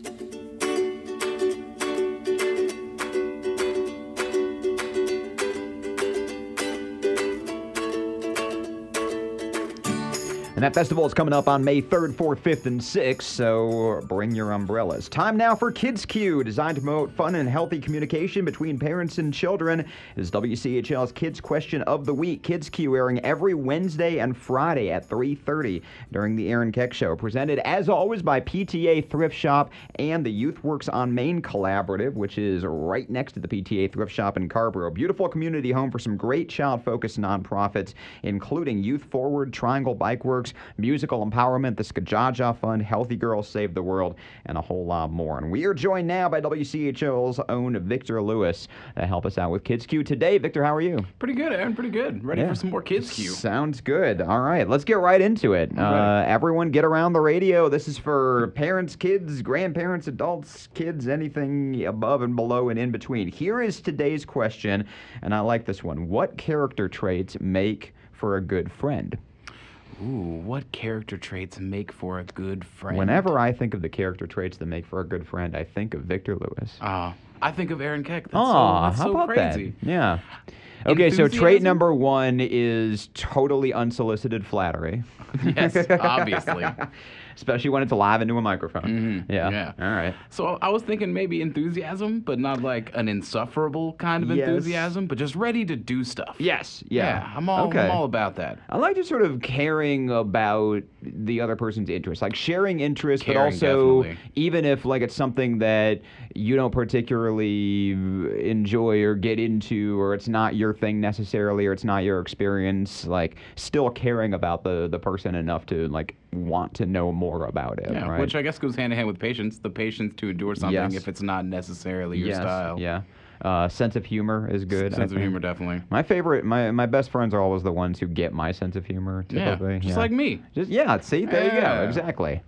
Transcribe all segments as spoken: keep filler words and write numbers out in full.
And that festival is coming up on May third, fourth, fifth, and sixth, so bring your umbrellas. Time now for Kids Q, designed to promote fun and healthy communication between parents and children. It is W C H L's Kids Question of the Week. Kids Q airing every Wednesday and Friday at three thirty during the Aaron Keck Show. Presented, as always, by P T A Thrift Shop and the Youth Works on Main Collaborative, which is right next to the P T A Thrift Shop in Carrboro. Beautiful community home for some great child-focused nonprofits, including Youth Forward, Triangle Bike Works, Musical Empowerment, the Skajaja Fund, Healthy Girls Save the World, and a whole lot more. And we are joined now by W C H L's own Victor Lewis to help us out with Kids Q today. Victor, how are you? Pretty good, Aaron. Pretty good. Ready yeah. for some more Kids Q. Sounds good. All right, let's get right into it. Uh, everyone get around the radio. This is for parents, kids, grandparents, adults, kids, anything above and below and in between. Here is today's question, and I like this one. What character traits make for a good friend? Ooh, what character traits make for a good friend? Whenever I think of the character traits that make for a good friend, I think of Victor Lewis. Uh, I think of Aaron Keck. That's oh, so, that's how so about crazy. That? Yeah. Okay, so trait number one is totally unsolicited flattery. Yes, obviously. Especially when it's live into a microphone. Mm-hmm. Yeah. yeah. All right. So I was thinking maybe enthusiasm, but not like an insufferable kind of yes. enthusiasm, but just ready to do stuff. Yes. Yeah. Yeah, I'm all, okay. I'm all about that. I like just sort of caring about the other person's interests, like sharing interests, Caring, but also definitely. even if like it's something that you don't particularly enjoy or get into, or it's not your thing necessarily, or it's not your experience, like still caring about the the person enough to like want to know more about it. Yeah, right? which I guess goes hand in hand with patience. The patience to endure something Yes. if it's not necessarily your yes. style. Yeah. Uh, sense of humor is good. Sense I of think. humor, definitely. My favorite, my my best friends are always the ones who get my sense of humor. Typically. Yeah, just yeah. like me. Just yeah. See, there you Yeah. go. Exactly.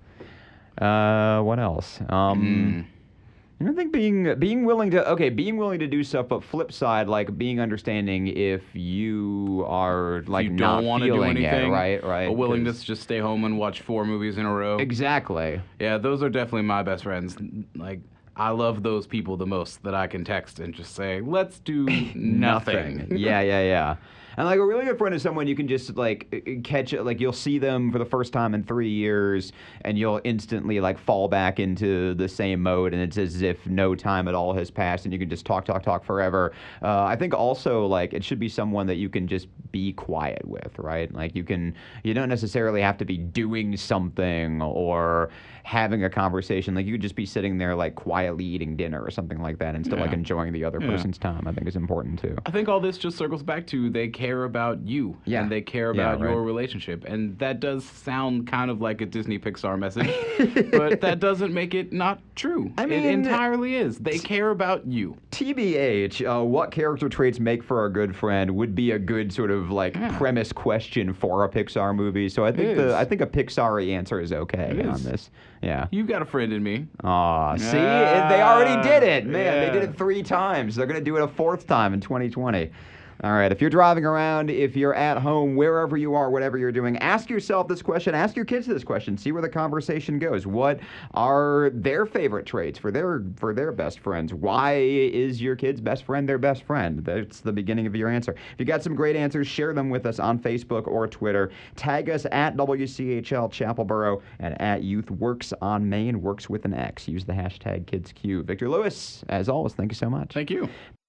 Uh, what else? Um, Mm. I think being being willing to okay, being willing to do stuff, but flip side, like being understanding if you are like you don't not want to do feeling anything, it, right? Right. A willingness 'cause- to just stay home and watch four movies in a row. Exactly. Yeah, those are definitely my best friends. Like, I love those people the most that I can text and just say, let's do nothing. yeah, yeah, yeah. And like a really good friend is someone you can just like catch it, like you'll see them for the first time in three years and you'll instantly like fall back into the same mode and it's as if no time at all has passed and you can just talk, talk, talk forever. Uh, I think also like it should be someone that you can just be quiet with, right? Like you can, you don't necessarily have to be doing something or having a conversation. Like you could just be sitting there like quietly eating dinner or something like that and still Yeah. like enjoying the other Yeah. person's time. I think is important too. I think all this just circles back to they care about you Yeah. and they care Yeah, about right. your relationship. And that does sound kind of like a Disney Pixar message, but that doesn't make it not true. I mean, it entirely is. They care about you. T B H, uh, what character traits make for a good friend would be a good sort of like Yeah. premise question for a Pixar movie. So I think It the is. I think a Pixar answer is okay It on is. this. Yeah. You've got a friend in me. Aw, see, Ah, they already did it, man. They did yeah. it three times. They're gonna do it a fourth time in twenty twenty. All right, if you're driving around, if you're at home, wherever you are, whatever you're doing, ask yourself this question, ask your kids this question, see where the conversation goes. What are their favorite traits for their for their best friends? Why is your kid's best friend their best friend? That's the beginning of your answer. If you got some great answers, share them with us on Facebook or Twitter. Tag us at W C H L Chapelboro and at Youth Works on Main, works with an X. Use the hashtag KidsQ. Victor Lewis, as always, thank you so much. Thank you.